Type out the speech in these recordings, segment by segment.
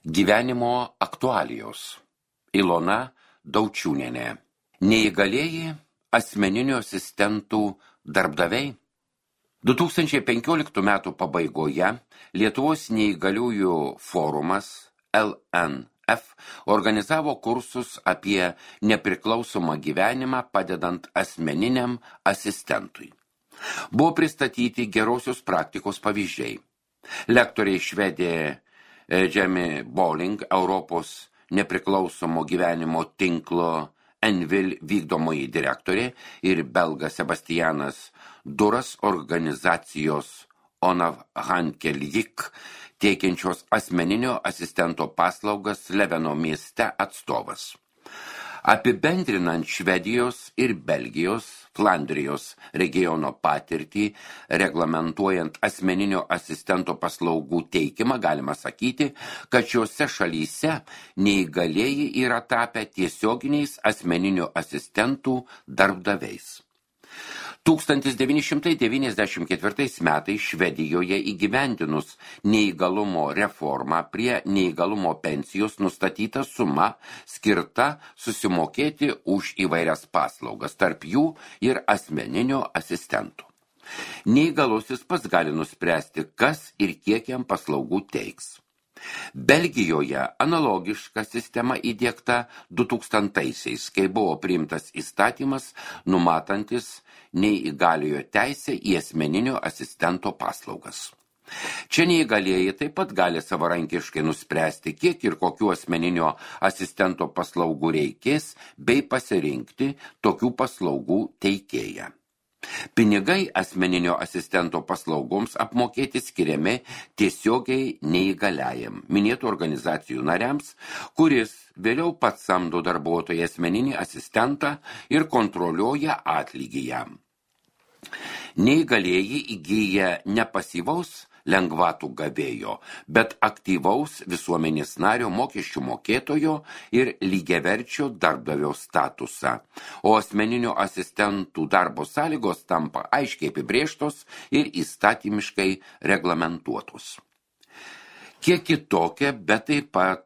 Gyvenimo aktualijos. Ilona Daučiūnienė. Neįgalieji asmeninių asistentų darbdaviai. 2015 metų pabaigoje Lietuvos neįgaliųjų forumas LNF organizavo kursus apie nepriklausomą gyvenimą padedant asmeniniam asistentui. Buvo pristatyti gerosios praktikos pavyzdžiai. Lektoriai švedė Jamie Bowling, Europos nepriklausomo gyvenimo tinklo Envil vykdomoji direktorė ir belgas Sebastianas Duras organizacijos Onav Hankeljik teikiančios asmeninio asistento paslaugas Leveno mieste atstovas. Apibendrinant Švedijos ir Belgijos, Flandrijos regiono patirtį, reglamentuojant asmeninio asistento paslaugų teikimą, galima sakyti, kad šiuose šalyse neįgalieji yra tapę tiesioginiais asmeninio asistentų darbdaviais. 1994 metais Švedijoje įgyvendinus neįgalumo reformą prie neįgalumo pensijos nustatyta suma skirta susimokėti už įvairias paslaugas, tarp jų ir asmeninio asistentų. Neįgalusis pats gali nuspręsti, kas ir kiek jam paslaugų teiks. Belgijoje analogiška sistema įdiegta 2000-aisiais, kai buvo priimtas įstatymas numatantis neįgaliojo teisę į asmeninio asistento paslaugas. Čia neįgalieji taip pat gali savarankiškai nuspręsti, kiek ir kokių asmeninio asistento paslaugų reikės, bei pasirinkti tokių paslaugų teikėją. Pinigai asmeninio asistento paslaugoms apmokėti skiriami tiesiogiai neįgaliajam, minėtų organizacijų nariams, kuris vėliau pats samdo darbuotoją asmeninį asistentą ir kontroliuoja atlygį jam. Neįgalieji įgyja ne pasyvaus lengvatų gavėjo, bet aktyvaus visuomenės nario mokesčių mokėtojo ir lygiaverčio darbdavio statusą, o asmeninio asistentų darbo sąlygos tampa aiškiai apibrėžtos ir įstatymiškai reglamentuotos. Kiek kitokia, bet taip pat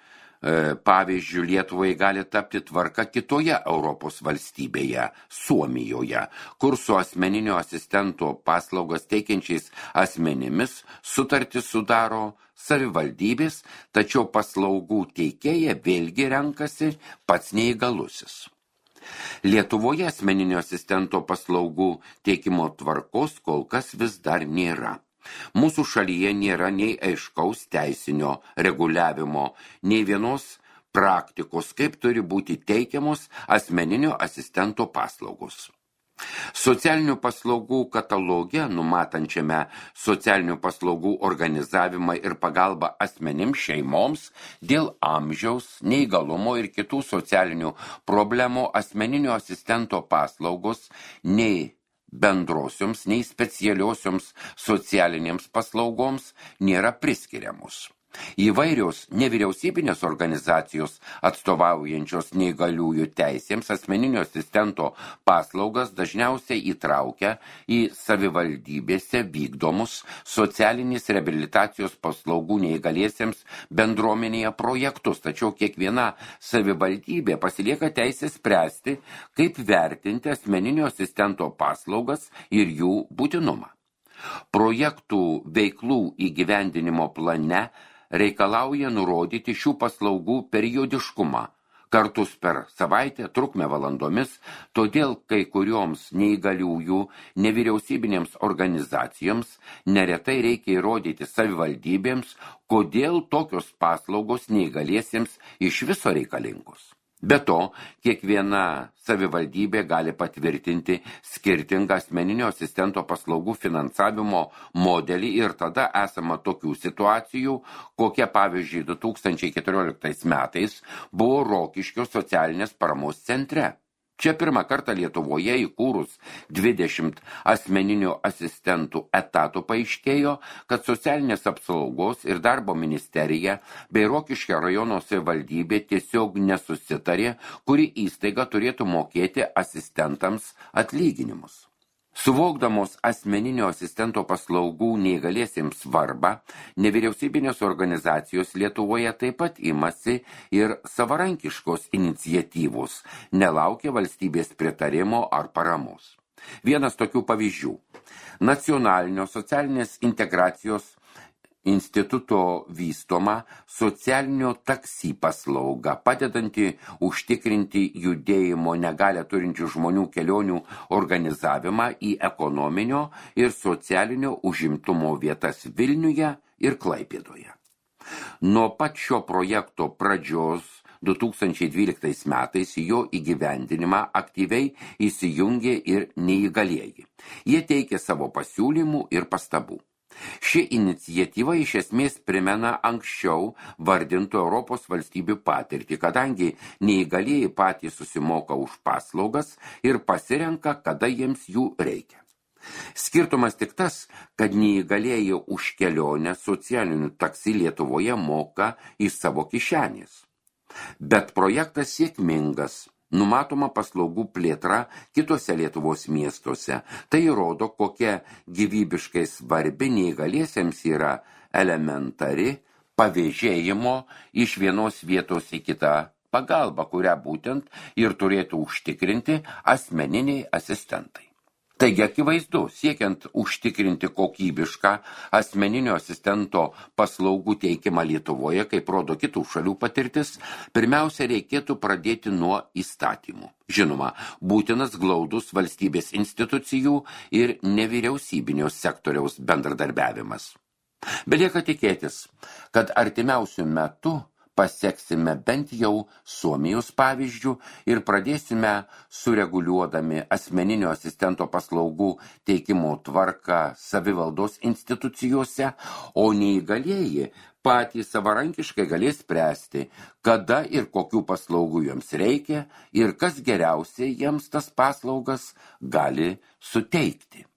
pavyzdžiui, Lietuvai gali tapti tvarka kitoje Europos valstybėje, Suomijoje, kur su asmeninio asistento paslaugas teikiančiais asmenimis sutartį sudaro savivaldybės, tačiau paslaugų teikėja vėlgi renkasi pats neįgalusis. Lietuvoje asmeninio asistento paslaugų teikimo tvarkos kol kas vis dar nėra. Mūsų šalyje nėra nei aiškaus teisinio reguliavimo, nei vienos praktikos, kaip turi būti teikiamos asmeninio asistento paslaugos. Socialinių paslaugų kataloge, numatančiame socialinių paslaugų organizavimą ir pagalbą asmenims šeimoms dėl amžiaus, neįgalumo ir kitų socialinių problemų asmeninio asistento paslaugos nei bendrosioms, nei specialiosioms socialinėms paslaugoms nėra priskiriamos. Įvairios nevyriausybinės organizacijos atstovaujančios neįgaliųjų teisėms asmeninio asistento paslaugas dažniausiai įtraukia į savivaldybėse vykdomus socialinės reabilitacijos paslaugų neįgaliesiems bendruomenėje projektus, tačiau kiekviena savivaldybė pasilieka teisę spręsti, kaip vertinti asmeninio asistento paslaugas ir jų būtinumą. Projektų veiklų įgyvendinimo plane reikalauja nurodyti šių paslaugų periodiškumą, kartus per savaitę, trukmę valandomis, todėl kai kurioms neįgaliųjų nevyriausybinėms organizacijoms neretai reikia įrodyti savivaldybėms, kodėl tokios paslaugos neįgaliesiems iš viso reikalingos. Be to, kiekviena savivaldybė gali patvirtinti skirtingą asmeninio asistento paslaugų finansavimo modelį ir tada esama tokių situacijų, kokia pavyzdžiui 2014 metais buvo Rokiškio socialinės paramos centre. Čia pirmą kartą Lietuvoje įkūrus 20 asmeninių asistentų etatų paaiškėjo, kad socialinės apsaugos ir darbo ministerija bei Rokiškio rajono savivaldybė tiesiog nesusitarė, kuri įstaiga turėtų mokėti asistentams atlyginimus. Suvokdamos asmeninio asistento paslaugų neįgaliesiems svarbą, nevyriausybinės organizacijos Lietuvoje taip pat imasi ir savarankiškos iniciatyvos, nelaukia valstybės pritarimo ar paramos. Vienas tokių pavyzdžių. Nacionalinio socialinės integracijos instituto vystoma socialinio taksi paslauga, padedanti užtikrinti judėjimo negalią turinčių žmonių kelionių organizavimą į ekonominio ir socialinio užimtumo vietas Vilniuje ir Klaipėdoje. Nuo pat šio projekto pradžios 2012 metais jo įgyvendinimą aktyviai įsijungė ir neįgalieji. Jie teikė savo pasiūlymų ir pastabų. Ši iniciatyva iš esmės primena anksčiau vardintų Europos valstybių patirtį, kadangi neįgalieji patys susimoka už paslaugas ir pasirenka, kada jiems jų reikia. Skirtumas tik tas, kad neįgalieji už kelionę socialinių taksi Lietuvoje moka iš savo kišenės. Bet projektas sėkmingas. Numatoma paslaugų plėtra kitose Lietuvos miestuose. Tai rodo, kokia gyvybiškai svarbi neįgaliesiems yra elementari pavėžėjimo iš vienos vietos į kitą pagalba, kurią būtent ir turėtų užtikrinti asmeniniai asistentai. Taigi akivaizdu, siekiant užtikrinti kokybišką asmeninio asistento paslaugų teikimą Lietuvoje, kaip rodo kitų šalių patirtis, pirmiausia reikėtų pradėti nuo įstatymų. Žinoma, būtinas glaudus valstybės institucijų ir nevyriausybinio sektoriaus bendradarbiavimas. Belieka tikėtis, kad artimiausiu metu paseksime bent jau Suomijos pavyzdžių ir pradėsime sureguliuodami asmeninio asistento paslaugų teikimo tvarką savivaldos institucijose, o neįgalieji patys savarankiškai galės spręsti, kada ir kokių paslaugų joms reikia ir kas geriausiai jiems tas paslaugas gali suteikti.